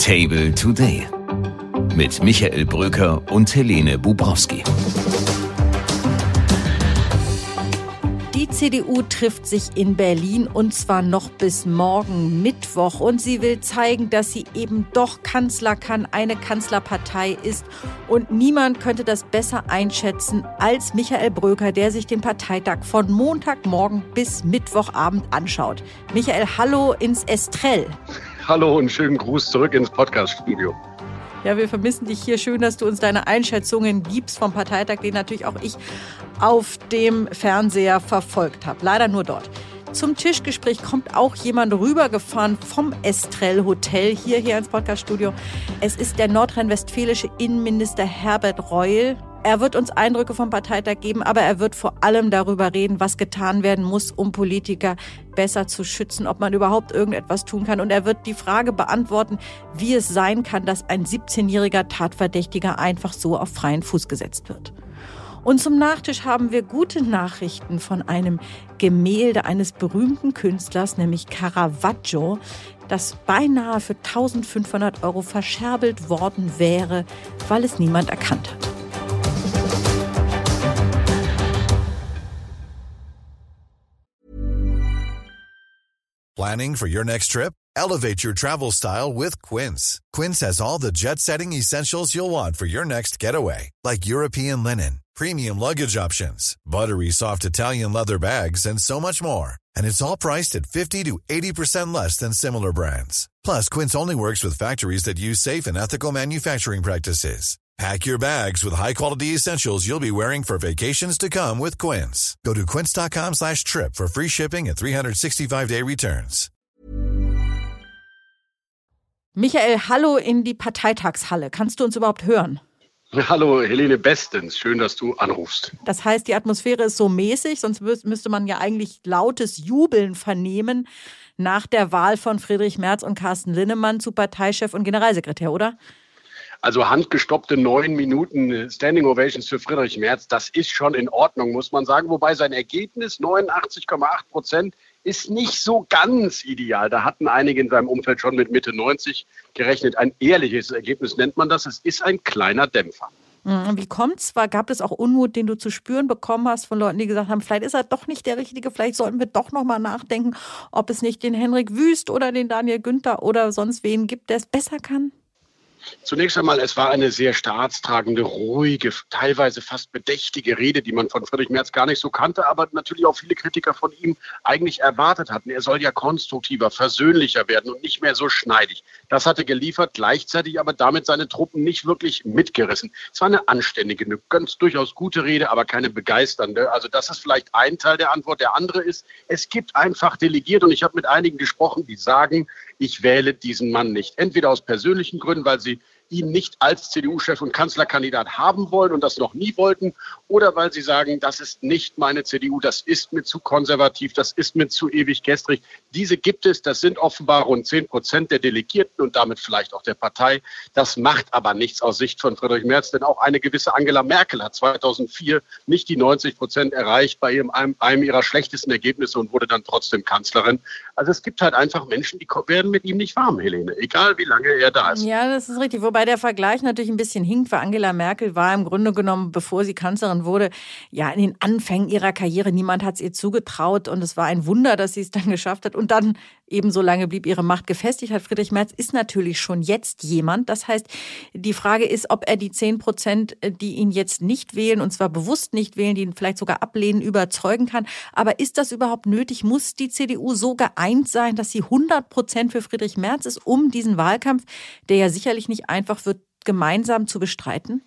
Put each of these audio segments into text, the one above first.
Table Today mit Michael Bröker und Helene Bubrowski. Die CDU trifft sich in Berlin und zwar noch bis morgen Mittwoch. Und sie will zeigen, dass sie eben doch Kanzler kann, eine Kanzlerpartei ist. Und niemand könnte das besser einschätzen als Michael Bröker, der sich den Parteitag von Montagmorgen bis Mittwochabend anschaut. Michael, hallo ins Estrell. Hallo und schönen Gruß zurück ins Podcast-Studio. Ja, wir vermissen dich hier. Schön, dass du uns deine Einschätzungen gibst vom Parteitag, den natürlich auch ich auf dem Fernseher verfolgt habe. Leider nur dort. Zum Tischgespräch kommt auch jemand rübergefahren vom Estrell Hotel hierher ins Podcaststudio. Es ist der nordrhein-westfälische Innenminister Herbert Reul. Er wird uns Eindrücke vom Parteitag geben, aber er wird vor allem darüber reden, was getan werden muss, um Politiker besser zu schützen, ob man überhaupt irgendetwas tun kann. Und er wird die Frage beantworten, wie es sein kann, dass ein 17-jähriger Tatverdächtiger einfach so auf freien Fuß gesetzt wird. Und zum Nachtisch haben wir gute Nachrichten von einem Gemälde eines berühmten Künstlers, nämlich Caravaggio, das beinahe für 1.500 € verscherbelt worden wäre, weil es niemand erkannt hat. Planning for your next trip? Elevate your travel style with Quince. Quince has all the jet-setting essentials you'll want for your next getaway, like European linen, premium luggage options, buttery soft Italian leather bags, and so much more. And it's all priced at 50 to 80% less than similar brands. Plus, Quince only works with factories that use safe and ethical manufacturing practices. Pack your bags with high-quality essentials you'll be wearing for vacations to come with Quince. Go to quince.com/trip for free shipping and 365-day returns. Michael, hallo in die Parteitagshalle. Kannst du uns überhaupt hören? Hallo Helene, bestens. Schön, dass du anrufst. Das heißt, die Atmosphäre ist so mäßig, sonst müsste man ja eigentlich lautes Jubeln vernehmen nach der Wahl von Friedrich Merz und Carsten Linnemann zu Parteichef und Generalsekretär, oder? Also handgestoppte 9 Minuten Standing Ovations für Friedrich Merz, das ist schon in Ordnung, muss man sagen. Wobei sein Ergebnis, 89,8%, ist nicht so ganz ideal. Da hatten einige in seinem Umfeld schon mit Mitte 90 gerechnet. Ein ehrliches Ergebnis nennt man das. Es ist ein kleiner Dämpfer. Wie kommt's? Gab es auch Unmut, den du zu spüren bekommen hast von Leuten, die gesagt haben, vielleicht ist er doch nicht der Richtige, vielleicht sollten wir doch noch mal nachdenken, ob es nicht den Henrik Wüst oder den Daniel Günther oder sonst wen gibt, der es besser kann? Zunächst einmal, es war eine sehr staatstragende, ruhige, teilweise fast bedächtige Rede, die man von Friedrich Merz gar nicht so kannte, aber natürlich auch viele Kritiker von ihm eigentlich erwartet hatten. Er soll ja konstruktiver, versöhnlicher werden und nicht mehr so schneidig. Das hat er geliefert, gleichzeitig aber damit seine Truppen nicht wirklich mitgerissen. Es war eine anständige, eine ganz durchaus gute Rede, aber keine begeisternde. Also das ist vielleicht ein Teil der Antwort. Der andere ist, es gibt einfach Delegierte und ich habe mit einigen gesprochen, die sagen, ich wähle diesen Mann nicht. Entweder aus persönlichen Gründen, weil sie ihn nicht als CDU-Chef und Kanzlerkandidat haben wollen und das noch nie wollten, oder weil sie sagen, das ist nicht meine CDU, das ist mir zu konservativ, das ist mir zu ewig gestrig. Diese gibt es, das sind offenbar rund 10% der Delegierten und damit vielleicht auch der Partei. Das macht aber nichts aus Sicht von Friedrich Merz, denn auch eine gewisse Angela Merkel hat 2004 nicht die 90% erreicht bei einem ihrer schlechtesten Ergebnisse und wurde dann trotzdem Kanzlerin. Also es gibt halt einfach Menschen, die werden mit ihm nicht warm, Helene, egal wie lange er da ist. Ja, das ist richtig. Wobei der Vergleich natürlich ein bisschen hinkt, weil Angela Merkel war im Grunde genommen, bevor sie Kanzlerin wurde, ja in den Anfängen ihrer Karriere. Niemand hat es ihr zugetraut und es war ein Wunder, dass sie es dann geschafft hat. Und dann eben so lange blieb ihre Macht gefestigt hat. Friedrich Merz ist natürlich schon jetzt jemand. Das heißt, die Frage ist, ob er die 10%, die ihn jetzt nicht wählen, und zwar bewusst nicht wählen, die ihn vielleicht sogar ablehnen, überzeugen kann. Aber ist das überhaupt nötig? Muss die CDU so geeint sein, dass sie 100% für Friedrich Merz ist, um diesen Wahlkampf, der ja sicherlich nicht einfach wird, gemeinsam zu bestreiten?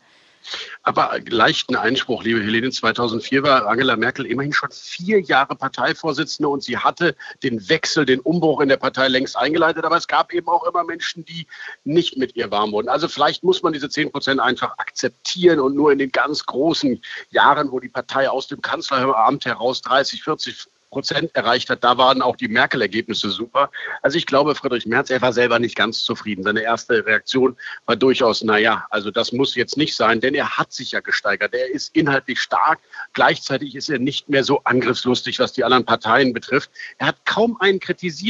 Aber leichten Einspruch, liebe Helene. 2004 war Angela Merkel immerhin schon 4 Jahre Parteivorsitzende und sie hatte den Wechsel, den Umbruch in der Partei längst eingeleitet. Aber es gab eben auch immer Menschen, die nicht mit ihr warm wurden. Also vielleicht muss man diese 10% einfach akzeptieren und nur in den ganz großen Jahren, wo die Partei aus dem Kanzleramt heraus 30, 40 Prozent erreicht hat, da waren auch die Merkel-Ergebnisse super. Also ich glaube, Friedrich Merz, er war selber nicht ganz zufrieden. Seine erste Reaktion war durchaus, naja, also das muss jetzt nicht sein, denn er hat sich ja gesteigert. Er ist inhaltlich stark. Gleichzeitig ist er nicht mehr so angriffslustig, was die anderen Parteien betrifft. Er hat kaum einen kritisiert.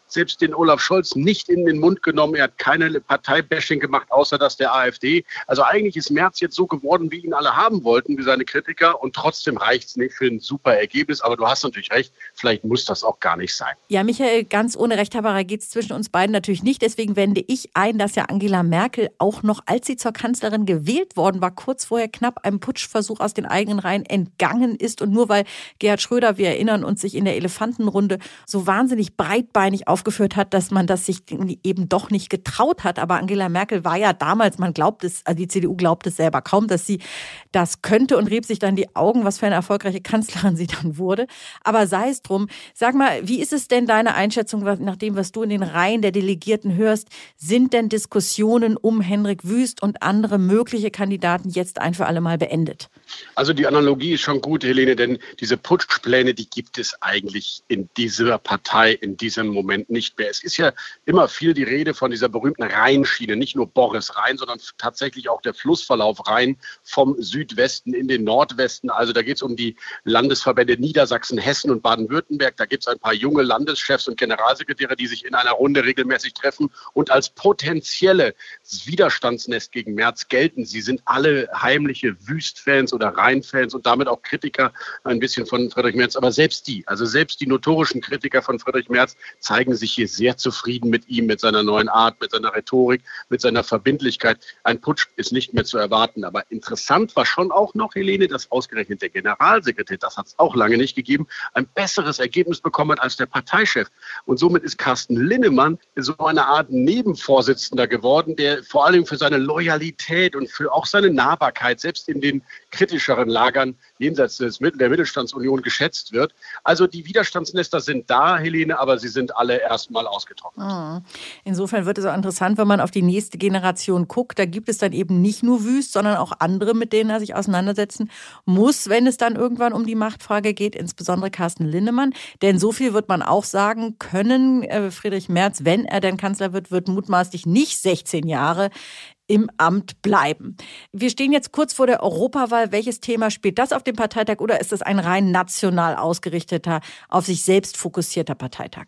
selbst den Olaf Scholz nicht in den Mund genommen. Er hat keine Parteibashing gemacht, außer das der AfD. Also eigentlich ist Merz jetzt so geworden, wie ihn alle haben wollten, wie seine Kritiker. Und trotzdem reicht es nicht für ein super Ergebnis. Aber du hast natürlich recht, vielleicht muss das auch gar nicht sein. Ja, Michael, ganz ohne Rechthaberei geht es zwischen uns beiden natürlich nicht. Deswegen wende ich ein, dass ja Angela Merkel auch noch, als sie zur Kanzlerin gewählt worden war, kurz vorher knapp einem Putschversuch aus den eigenen Reihen entgangen ist. Und nur weil Gerhard Schröder, wir erinnern uns, sich in der Elefantenrunde so wahnsinnig breitbeinig aufgeführt hat, dass man das sich eben doch nicht getraut hat. Aber Angela Merkel war ja damals, man glaubt es, also die CDU glaubt es selber kaum, dass sie das könnte und rieb sich dann die Augen, was für eine erfolgreiche Kanzlerin sie dann wurde. Aber sei es drum. Sag mal, wie ist es denn deine Einschätzung, nach dem, was du in den Reihen der Delegierten hörst? Sind denn Diskussionen um Hendrik Wüst und andere mögliche Kandidaten jetzt ein für alle Mal beendet? Also die Analogie ist schon gut, Helene, denn diese Putschpläne, die gibt es eigentlich in dieser Partei in diesem Moment nicht mehr. Es ist ja immer viel die Rede von dieser berühmten Rheinschiene, nicht nur Boris Rhein, sondern tatsächlich auch der Flussverlauf Rhein vom Südwesten in den Nordwesten. Also da geht es um die Landesverbände Niedersachsen, Hessen und Baden-Württemberg. Da gibt es ein paar junge Landeschefs und Generalsekretäre, die sich in einer Runde regelmäßig treffen und als potenzielle Widerstandsnest gegen Merz gelten. Sie sind alle heimliche Wüst-Fans oder Rhein-Fans und damit auch Kritiker ein bisschen von Friedrich Merz. Aber selbst die notorischen Kritiker von Friedrich Merz zeigen sich hier sehr zufrieden mit ihm, mit seiner neuen Art, mit seiner Rhetorik, mit seiner Verbindlichkeit. Ein Putsch ist nicht mehr zu erwarten. Aber interessant war schon auch noch, Helene, dass ausgerechnet der Generalsekretär, das hat es auch lange nicht gegeben, ein besseres Ergebnis bekommen hat als der Parteichef. Und somit ist Carsten Linnemann so eine Art Nebenvorsitzender geworden, der vor allem für seine Loyalität und für auch seine Nahbarkeit, selbst in den kritischeren Lagern jenseits der Mittelstandsunion geschätzt wird. Also die Widerstandsnester sind da, Helene, aber sie sind alle erstmal ausgetrocknet. Insofern wird es auch interessant, wenn man auf die nächste Generation guckt. Da gibt es dann eben nicht nur Wüst, sondern auch andere, mit denen er sich auseinandersetzen muss, wenn es dann irgendwann um die Machtfrage geht, insbesondere Carsten Linnemann. Denn so viel wird man auch sagen können, Friedrich Merz, wenn er denn Kanzler wird mutmaßlich nicht 16 Jahre im Amt bleiben. Wir stehen jetzt kurz vor der Europawahl. Welches Thema spielt das auf dem Parteitag oder ist das ein rein national ausgerichteter, auf sich selbst fokussierter Parteitag?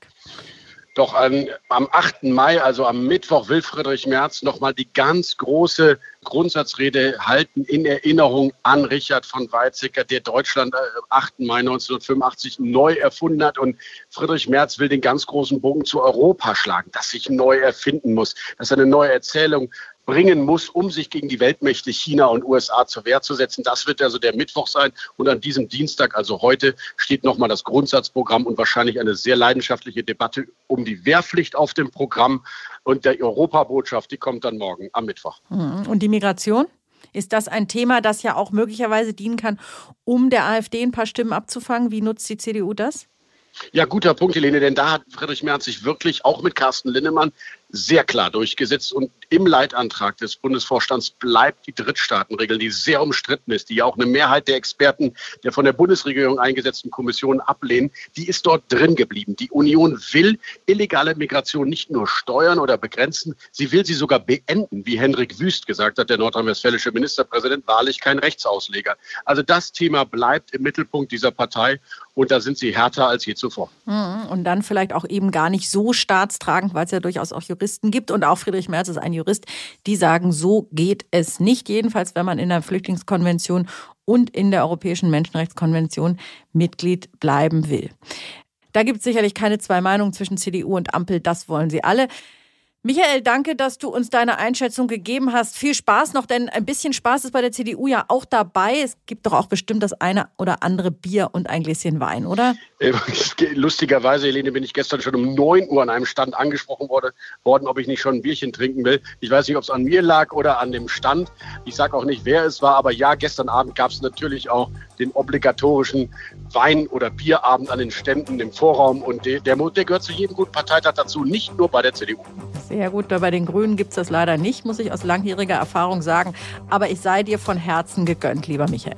Doch am 8. Mai, also am Mittwoch, will Friedrich Merz nochmal die ganz große Grundsatzrede halten in Erinnerung an Richard von Weizsäcker, der Deutschland am 8. Mai 1985 neu erfunden hat. Und Friedrich Merz will den ganz großen Bogen zu Europa schlagen, das sich neu erfinden muss, dass eine neue Erzählung bringen muss, um sich gegen die Weltmächte China und USA zur Wehr zu setzen. Das wird also der Mittwoch sein. Und an diesem Dienstag, also heute, steht nochmal das Grundsatzprogramm und wahrscheinlich eine sehr leidenschaftliche Debatte um die Wehrpflicht auf dem Programm. Und der Europabotschaft, die kommt dann morgen am Mittwoch. Und die Migration? Ist das ein Thema, das ja auch möglicherweise dienen kann, um der AfD ein paar Stimmen abzufangen? Wie nutzt die CDU das? Ja, guter Punkt, Helene, denn da hat Friedrich Merz sich wirklich auch mit Carsten Linnemann sehr klar durchgesetzt. Und im Leitantrag des Bundesvorstands bleibt die Drittstaatenregel, die sehr umstritten ist, die ja auch eine Mehrheit der Experten der von der Bundesregierung eingesetzten Kommission ablehnen, die ist dort drin geblieben. Die Union will illegale Migration nicht nur steuern oder begrenzen, sie will sie sogar beenden, wie Hendrik Wüst gesagt hat, der nordrhein-westfälische Ministerpräsident, wahrlich kein Rechtsausleger. Also das Thema bleibt im Mittelpunkt dieser Partei und da sind sie härter als je zuvor. Und dann vielleicht auch eben gar nicht so staatstragend, weil es ja durchaus auch Juristen gibt und auch Friedrich Merz ist ein Jurist, die sagen, so geht es nicht. Jedenfalls, wenn man in der Flüchtlingskonvention und in der Europäischen Menschenrechtskonvention Mitglied bleiben will. Da gibt es sicherlich keine zwei Meinungen zwischen CDU und Ampel, das wollen sie alle. Michael, danke, dass du uns deine Einschätzung gegeben hast. Viel Spaß noch, denn ein bisschen Spaß ist bei der CDU ja auch dabei. Es gibt doch auch bestimmt das eine oder andere Bier und ein Gläschen Wein, oder? Lustigerweise, Helene, bin ich gestern schon um 9 Uhr an einem Stand angesprochen worden, ob ich nicht schon ein Bierchen trinken will. Ich weiß nicht, ob es an mir lag oder an dem Stand. Ich sage auch nicht, wer es war, aber ja, gestern Abend gab es natürlich auch den obligatorischen Wein- oder Bierabend an den Ständen im Vorraum. Und der gehört zu jedem guten Parteitag dazu, nicht nur bei der CDU. Sehr gut, bei den Grünen gibt es das leider nicht, muss ich aus langjähriger Erfahrung sagen. Aber ich sei dir von Herzen gegönnt, lieber Michael.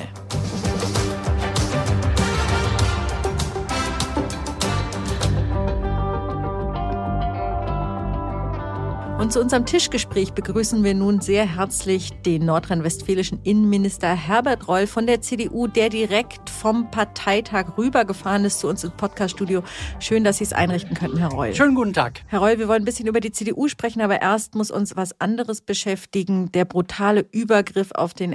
Und zu unserem Tischgespräch begrüßen wir nun sehr herzlich den nordrhein-westfälischen Innenminister Herbert Reul von der CDU, der direkt vom Parteitag rübergefahren ist zu uns ins Podcaststudio. Schön, dass Sie es einrichten könnten, Herr Reul. Schönen guten Tag. Herr Reul, wir wollen ein bisschen über die CDU sprechen, aber erst muss uns was anderes beschäftigen. Der brutale Übergriff auf den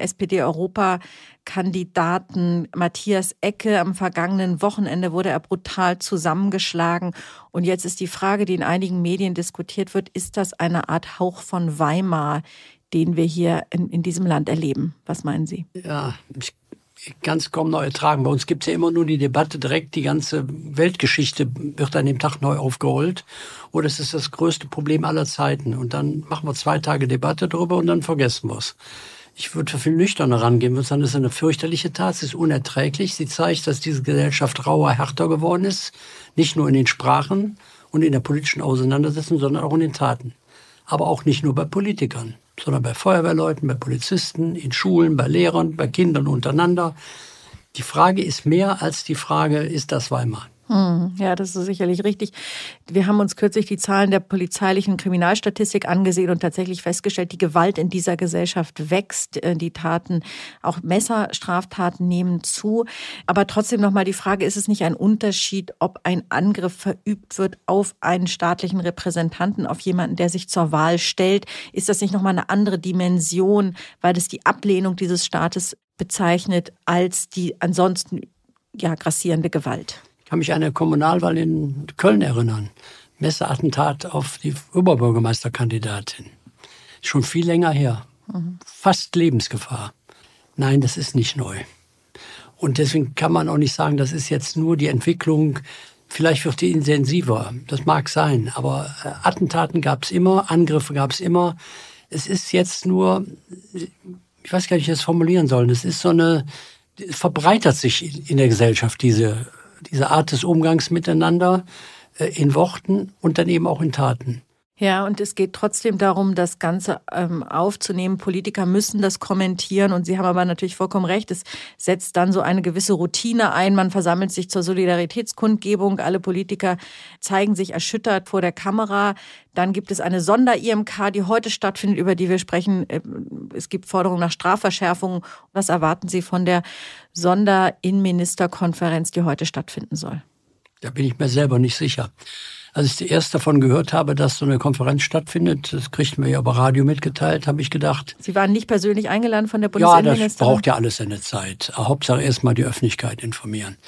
SPD-Europakandidaten Matthias Ecke. Am vergangenen Wochenende wurde er brutal zusammengeschlagen. Und jetzt ist die Frage, die in einigen Medien diskutiert wird, ist das eine Art Hauch von Weimar, den wir hier in diesem Land erleben? Was meinen Sie? Ja, ich kann es kaum neu ertragen. Bei uns gibt es ja immer nur die Debatte direkt, die ganze Weltgeschichte wird an dem Tag neu aufgerollt. Oder es ist das größte Problem aller Zeiten. Und dann machen wir 2 Tage Debatte darüber und dann vergessen wir es. Ich würde viel nüchterner rangehen, würde sagen, das ist eine fürchterliche Tat, es ist unerträglich. Sie zeigt, dass diese Gesellschaft rauer, härter geworden ist. Nicht nur in den Sprachen und in der politischen Auseinandersetzung, sondern auch in den Taten. Aber auch nicht nur bei Politikern, sondern bei Feuerwehrleuten, bei Polizisten, in Schulen, bei Lehrern, bei Kindern untereinander. Die Frage ist mehr als die Frage, ist das Weimar? Ja, das ist sicherlich richtig. Wir haben uns kürzlich die Zahlen der polizeilichen Kriminalstatistik angesehen und tatsächlich festgestellt, die Gewalt in dieser Gesellschaft wächst. Die Taten, auch Messerstraftaten nehmen zu. Aber trotzdem nochmal die Frage, ist es nicht ein Unterschied, ob ein Angriff verübt wird auf einen staatlichen Repräsentanten, auf jemanden, der sich zur Wahl stellt? Ist das nicht nochmal eine andere Dimension, weil das die Ablehnung dieses Staates bezeichnet, als die ansonsten grassierende Gewalt? Ich kann mich an eine Kommunalwahl in Köln erinnern. Messerattentat auf die Oberbürgermeisterkandidatin. Schon viel länger her. Fast Lebensgefahr. Nein, das ist nicht neu. Und deswegen kann man auch nicht sagen, das ist jetzt nur die Entwicklung. Vielleicht wird die intensiver. Das mag sein. Aber Attentaten gab es immer, Angriffe gab es immer. Es ist jetzt nur, ich weiß gar nicht, wie ich das formulieren soll. Es ist es verbreitert sich in der Gesellschaft, diese Art des Umgangs miteinander in Worten und dann eben auch in Taten. Ja, und es geht trotzdem darum, das Ganze aufzunehmen. Politiker müssen das kommentieren und Sie haben aber natürlich vollkommen recht. Es setzt dann so eine gewisse Routine ein. Man versammelt sich zur Solidaritätskundgebung. Alle Politiker zeigen sich erschüttert vor der Kamera. Dann gibt es eine Sonder-IMK, die heute stattfindet, über die wir sprechen. Es gibt Forderungen nach Strafverschärfungen. Was erwarten Sie von der Sonderinnenministerkonferenz, die heute stattfinden soll? Da bin ich mir selber nicht sicher. Als ich erst davon gehört habe, dass so eine Konferenz stattfindet, das kriegt mir ja über Radio mitgeteilt, habe ich gedacht. Sie waren nicht persönlich eingeladen von der Bundesinnenministerin? Ja, das braucht ja alles seine Zeit. Hauptsache erst mal die Öffentlichkeit informieren.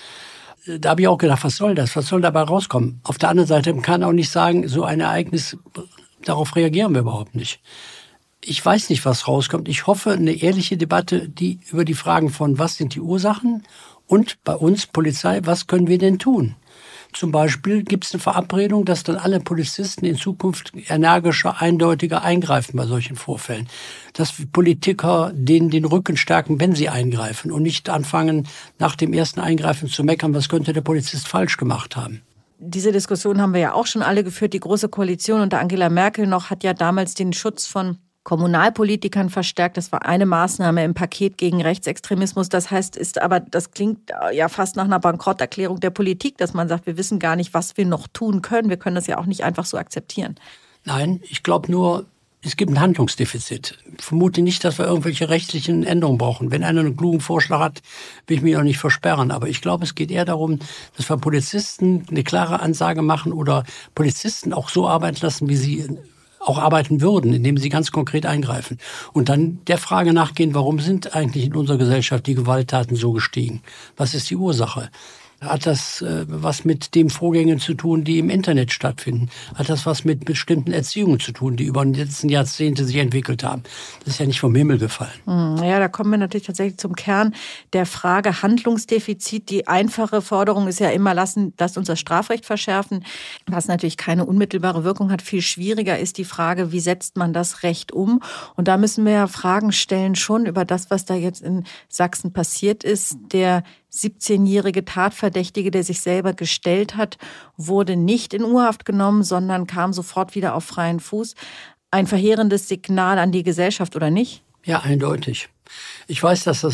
Da habe ich auch gedacht, was soll das? Was soll dabei rauskommen? Auf der anderen Seite kann auch nicht sagen, so ein Ereignis, darauf reagieren wir überhaupt nicht. Ich weiß nicht, was rauskommt. Ich hoffe, eine ehrliche Debatte, die über die Fragen von, was sind die Ursachen und bei uns Polizei, was können wir denn tun? Zum Beispiel gibt es eine Verabredung, dass dann alle Polizisten in Zukunft energischer, eindeutiger eingreifen bei solchen Vorfällen. Dass Politiker denen den Rücken stärken, wenn sie eingreifen und nicht anfangen, nach dem ersten Eingreifen zu meckern, was könnte der Polizist falsch gemacht haben. Diese Diskussion haben wir ja auch schon alle geführt. Die Große Koalition unter Angela Merkel noch hat ja damals den Schutz von Kommunalpolitikern verstärkt. Das war eine Maßnahme im Paket gegen Rechtsextremismus. Das heißt, das klingt ja fast nach einer Bankrotterklärung der Politik, dass man sagt, wir wissen gar nicht, was wir noch tun können. Wir können das ja auch nicht einfach so akzeptieren. Nein, ich glaube nur, es gibt ein Handlungsdefizit. Ich vermute nicht, dass wir irgendwelche rechtlichen Änderungen brauchen. Wenn einer einen klugen Vorschlag hat, will ich mich auch nicht versperren. Aber ich glaube, es geht eher darum, dass wir Polizisten eine klare Ansage machen oder Polizisten auch so arbeiten lassen, wie sie auch arbeiten würden, indem sie ganz konkret eingreifen. Und dann der Frage nachgehen, warum sind eigentlich in unserer Gesellschaft die Gewalttaten so gestiegen? Was ist die Ursache? Hat das was mit den Vorgängen zu tun, die im Internet stattfinden? Hat das was mit bestimmten Erziehungen zu tun, die über die letzten Jahrzehnte sich entwickelt haben? Das ist ja nicht vom Himmel gefallen. Ja, da kommen wir natürlich tatsächlich zum Kern der Frage Handlungsdefizit. Die einfache Forderung ist ja immer, lasst uns das Strafrecht verschärfen, was natürlich keine unmittelbare Wirkung hat. Viel schwieriger ist die Frage, wie setzt man das Recht um? Und da müssen wir ja Fragen stellen schon über das, was da jetzt in Sachsen passiert ist. Der 17-jährige Tatverdächtige, der sich selber gestellt hat, wurde nicht in U-Haft genommen, sondern kam sofort wieder auf freien Fuß. Ein verheerendes Signal an die Gesellschaft, oder nicht? Ja, eindeutig. Ich weiß, dass das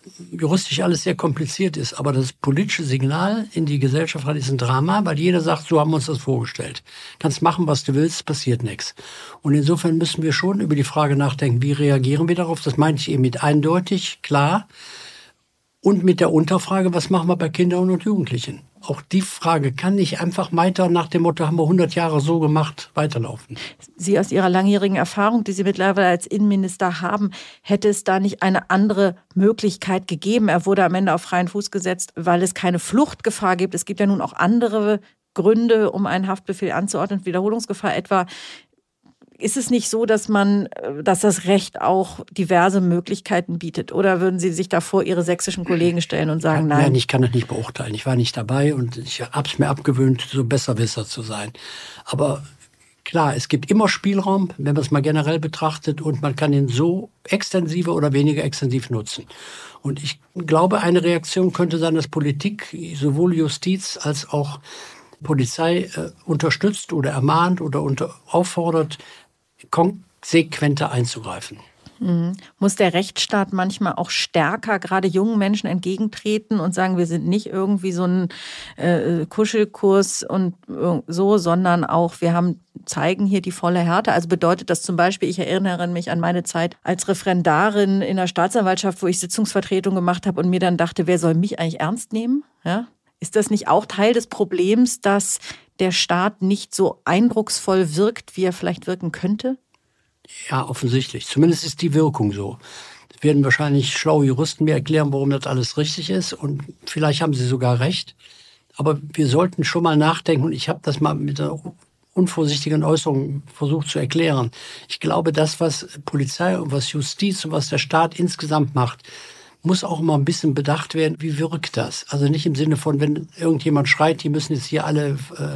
juristisch alles sehr kompliziert ist, aber das politische Signal in die Gesellschaft ist ein Drama, weil jeder sagt, so haben wir uns das vorgestellt. Kannst machen, was du willst, passiert nichts. Und insofern müssen wir schon über die Frage nachdenken, wie reagieren wir darauf? Das meinte ich eben mit eindeutig, klar. Und mit der Unterfrage, was machen wir bei Kindern und Jugendlichen? Auch die Frage kann nicht einfach weiter nach dem Motto, haben wir 100 Jahre so gemacht, weiterlaufen. Sie aus Ihrer langjährigen Erfahrung, die Sie mittlerweile als Innenminister haben, hätte es da nicht eine andere Möglichkeit gegeben? Er wurde am Ende auf freien Fuß gesetzt, weil es keine Fluchtgefahr gibt. Es gibt ja nun auch andere Gründe, um einen Haftbefehl anzuordnen, Wiederholungsgefahr etwa. Ist es nicht so, dass das Recht auch diverse Möglichkeiten bietet? Oder würden Sie sich da vor Ihre sächsischen Kollegen stellen und sagen, nein? Nein, ich kann das nicht beurteilen. Ich war nicht dabei und ich habe es mir abgewöhnt, so Besserwisser zu sein. Aber klar, es gibt immer Spielraum, wenn man es mal generell betrachtet, und man kann ihn so extensiver oder weniger extensiv nutzen. Und ich glaube, eine Reaktion könnte sein, dass Politik, sowohl Justiz als auch Polizei unterstützt oder ermahnt oder auffordert, konsequenter einzugreifen. Muss der Rechtsstaat manchmal auch stärker gerade jungen Menschen entgegentreten und sagen, wir sind nicht irgendwie so ein Kuschelkurs und so, sondern auch zeigen hier die volle Härte? Also bedeutet das zum Beispiel, ich erinnere mich an meine Zeit als Referendarin in der Staatsanwaltschaft, wo ich Sitzungsvertretung gemacht habe und mir dann dachte, wer soll mich eigentlich ernst nehmen? Ja? Ist das nicht auch Teil des Problems, dass der Staat nicht so eindrucksvoll wirkt, wie er vielleicht wirken könnte? Ja, offensichtlich. Zumindest ist die Wirkung so. Das werden wahrscheinlich schlaue Juristen mir erklären, warum das alles richtig ist. Und vielleicht haben sie sogar recht. Aber wir sollten schon mal nachdenken. Und ich habe das mal mit einer unvorsichtigen Äußerung versucht zu erklären. Ich glaube, das, was Polizei und was Justiz und was der Staat insgesamt macht, muss auch immer ein bisschen bedacht werden, wie wirkt das? Also nicht im Sinne von, wenn irgendjemand schreit, die müssen jetzt hier alle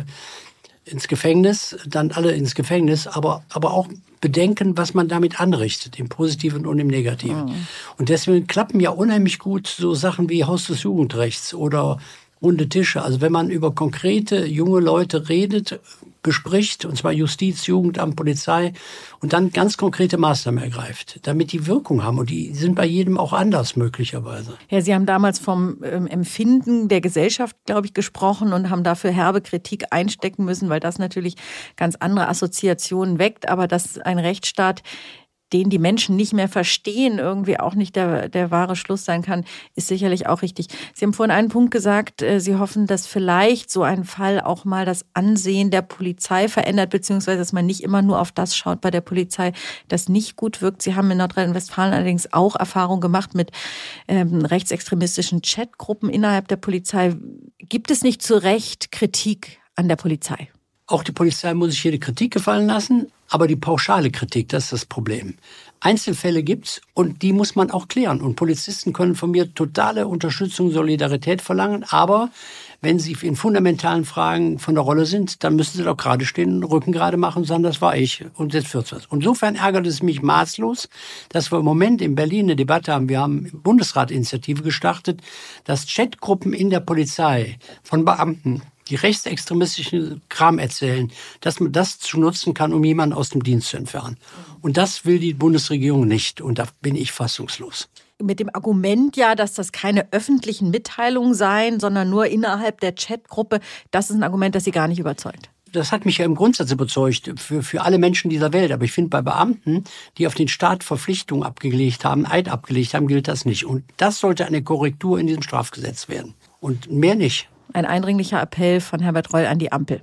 ins Gefängnis, dann alle ins Gefängnis, aber auch bedenken, was man damit anrichtet, im Positiven und im Negativen. Mhm. Und deswegen klappen ja unheimlich gut so Sachen wie Haus des Jugendrechts oder runde Tische. Also wenn man über konkrete junge Leute redet, bespricht, und zwar Justiz, Jugendamt, Polizei, und dann ganz konkrete Maßnahmen ergreift, damit die Wirkung haben. Und die sind bei jedem auch anders möglicherweise. Ja, Sie haben damals vom Empfinden der Gesellschaft, glaube ich, gesprochen und haben dafür herbe Kritik einstecken müssen, weil das natürlich ganz andere Assoziationen weckt. Aber dass ein Rechtsstaat, den die Menschen nicht mehr verstehen, irgendwie auch nicht der wahre Schluss sein kann, ist sicherlich auch richtig. Sie haben vorhin einen Punkt gesagt, Sie hoffen, dass vielleicht so ein Fall auch mal das Ansehen der Polizei verändert, beziehungsweise dass man nicht immer nur auf das schaut bei der Polizei, das nicht gut wirkt. Sie haben in Nordrhein-Westfalen allerdings auch Erfahrung gemacht mit rechtsextremistischen Chatgruppen innerhalb der Polizei. Gibt es nicht zu Recht Kritik an der Polizei? Auch die Polizei muss sich jede Kritik gefallen lassen, aber die pauschale Kritik, das ist das Problem. Einzelfälle gibt's und die muss man auch klären. Und Polizisten können von mir totale Unterstützung, Solidarität verlangen, aber wenn sie in fundamentalen Fragen von der Rolle sind, dann müssen sie doch gerade stehen, Rücken gerade machen und sagen, das war ich und jetzt wird's was. Insofern ärgert es mich maßlos, dass wir im Moment in Berlin eine Debatte haben. Wir haben eine Bundesrat-Initiative gestartet, dass Chatgruppen in der Polizei von Beamten, die rechtsextremistischen Kram erzählen, dass man das zu nutzen kann, um jemanden aus dem Dienst zu entfernen. Und das will die Bundesregierung nicht. Und da bin ich fassungslos. Mit dem Argument ja, dass das keine öffentlichen Mitteilungen seien, sondern nur innerhalb der Chatgruppe, das ist ein Argument, das Sie gar nicht überzeugt. Das hat mich ja im Grundsatz überzeugt, für alle Menschen dieser Welt. Aber ich finde, bei Beamten, die auf den Staat Verpflichtungen abgelegt haben, Eid abgelegt haben, gilt das nicht. Und das sollte eine Korrektur in diesem Strafgesetz werden. Und mehr nicht. Ein eindringlicher Appell von Herbert Reul an die Ampel.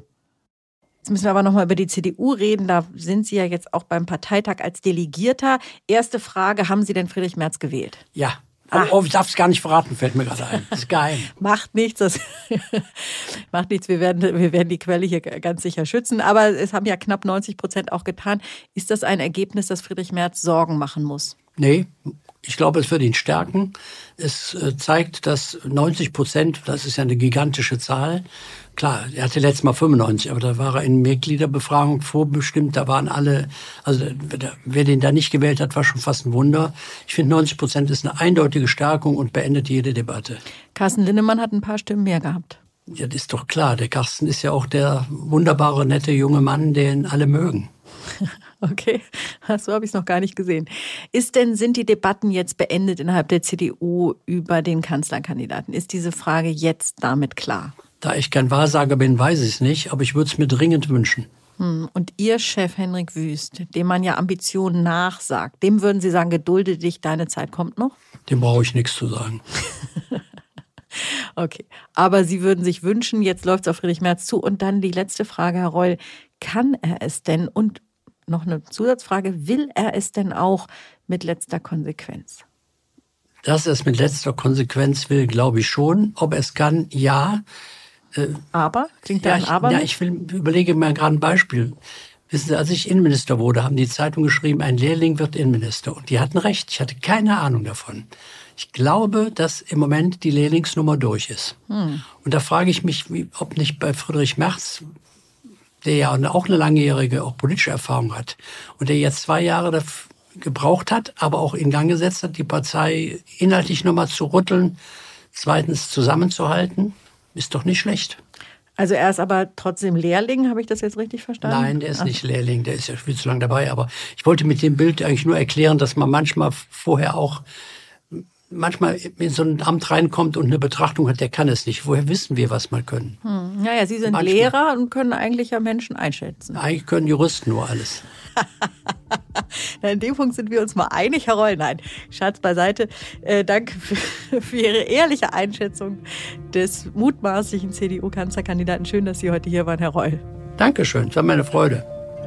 Jetzt müssen wir aber noch mal über die CDU reden. Da sind Sie ja jetzt auch beim Parteitag als Delegierter. Erste Frage, haben Sie denn Friedrich Merz gewählt? Ja. Oh, ich darf es gar nicht verraten, fällt mir gerade ein. Das ist geheim. Macht nichts. Macht nichts. Wir werden die Quelle hier ganz sicher schützen. Aber es haben ja knapp 90% auch getan. Ist das ein Ergebnis, das Friedrich Merz Sorgen machen muss? Nee. Ich glaube, es wird ihn stärken. Es zeigt, dass 90%, das ist ja eine gigantische Zahl. Klar, er hatte letztes Mal 95, aber da war er in Mitgliederbefragung vorbestimmt. Da waren alle, also wer den da nicht gewählt hat, war schon fast ein Wunder. Ich finde, 90% ist eine eindeutige Stärkung und beendet jede Debatte. Carsten Linnemann hat ein paar Stimmen mehr gehabt. Ja, das ist doch klar. Der Carsten ist ja auch der wunderbare, nette junge Mann, den alle mögen. Okay, so habe ich es noch gar nicht gesehen. Sind die Debatten jetzt beendet innerhalb der CDU über den Kanzlerkandidaten? Ist diese Frage jetzt damit klar? Da ich kein Wahrsager bin, weiß ich es nicht, aber ich würde es mir dringend wünschen. Und Ihr Chef Henrik Wüst, dem man ja Ambitionen nachsagt, dem würden Sie sagen, gedulde dich, deine Zeit kommt noch? Dem brauche ich nichts zu sagen. Okay, aber Sie würden sich wünschen, jetzt läuft es auf Friedrich Merz zu. Und dann die letzte Frage, Herr Reul, kann er es denn? Und noch eine Zusatzfrage, will er es denn auch mit letzter Konsequenz? Dass er es mit letzter Konsequenz will, glaube ich schon. Ob er es kann, ja. Aber? Klingt da ein Aber? Ja, überlege mir gerade ein Beispiel. Wissen Sie, als ich Innenminister wurde, haben die Zeitung geschrieben, ein Lehrling wird Innenminister. Und die hatten recht. Ich hatte keine Ahnung davon. Ich glaube, dass im Moment die Lehrlingsnummer durch ist. Und da frage ich mich, ob nicht bei Friedrich Merz, der ja auch eine langjährige, auch politische Erfahrung hat und der jetzt 2 Jahre gebraucht hat, aber auch in Gang gesetzt hat, die Partei inhaltlich nochmal zu rütteln, zweitens zusammenzuhalten, ist doch nicht schlecht. Also er ist aber trotzdem Lehrling, habe ich das jetzt richtig verstanden? Nein, der ist nicht Lehrling, der ist ja viel zu lange dabei. Aber ich wollte mit dem Bild eigentlich nur erklären, dass man manchmal in so ein Amt reinkommt und eine Betrachtung hat, der kann es nicht. Woher wissen wir, was wir können? Ja, Sie sind Lehrer und können eigentlich ja Menschen einschätzen. Eigentlich können Juristen nur alles. In dem Punkt sind wir uns mal einig, Herr Reul. Nein, Scherz beiseite. Danke für Ihre ehrliche Einschätzung des mutmaßlichen CDU-Kanzlerkandidaten. Schön, dass Sie heute hier waren, Herr Reul. Dankeschön, es war meine Freude.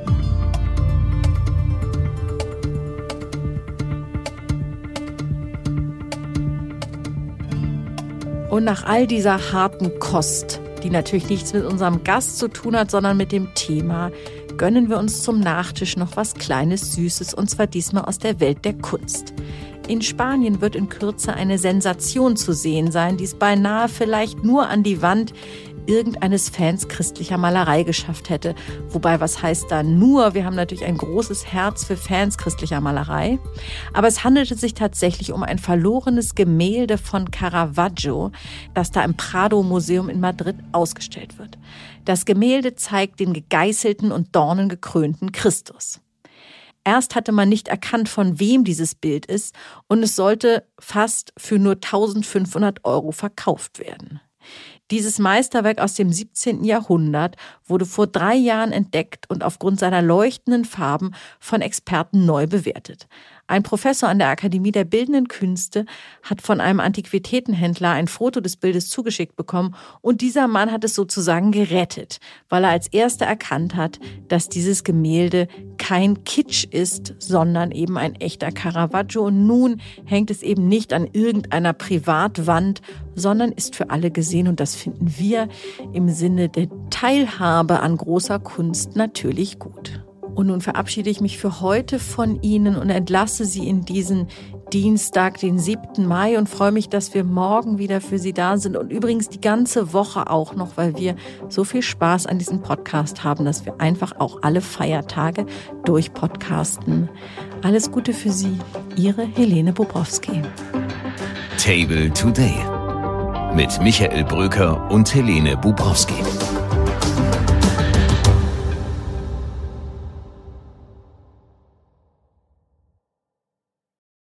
Und nach all dieser harten Kost, die natürlich nichts mit unserem Gast zu tun hat, sondern mit dem Thema, gönnen wir uns zum Nachtisch noch was Kleines, Süßes, und zwar diesmal aus der Welt der Kunst. In Spanien wird in Kürze eine Sensation zu sehen sein, die es beinahe vielleicht nur an die Wand irgendeines Fans christlicher Malerei geschafft hätte. Wobei, was heißt da nur? Wir haben natürlich ein großes Herz für Fans christlicher Malerei. Aber es handelte sich tatsächlich um ein verlorenes Gemälde von Caravaggio, das da im Prado-Museum in Madrid ausgestellt wird. Das Gemälde zeigt den gegeißelten und dornengekrönten Christus. Erst hatte man nicht erkannt, von wem dieses Bild ist, und es sollte fast für nur 1.500 € verkauft werden. Dieses Meisterwerk aus dem 17. Jahrhundert wurde vor 3 Jahren entdeckt und aufgrund seiner leuchtenden Farben von Experten neu bewertet. Ein Professor an der Akademie der Bildenden Künste hat von einem Antiquitätenhändler ein Foto des Bildes zugeschickt bekommen, und dieser Mann hat es sozusagen gerettet, weil er als erster erkannt hat, dass dieses Gemälde kein Kitsch ist, sondern eben ein echter Caravaggio. Und nun hängt es eben nicht an irgendeiner Privatwand, sondern ist für alle gesehen, und das finden wir im Sinne der Teilhabe an großer Kunst natürlich gut. Und nun verabschiede ich mich für heute von Ihnen und entlasse Sie in diesen Dienstag, den 7. Mai, und freue mich, dass wir morgen wieder für Sie da sind und übrigens die ganze Woche auch noch, weil wir so viel Spaß an diesem Podcast haben, dass wir einfach auch alle Feiertage durchpodcasten. Alles Gute für Sie, Ihre Helene Bobrowski. Table Today mit Michael Bröker und Helene Bobrowski.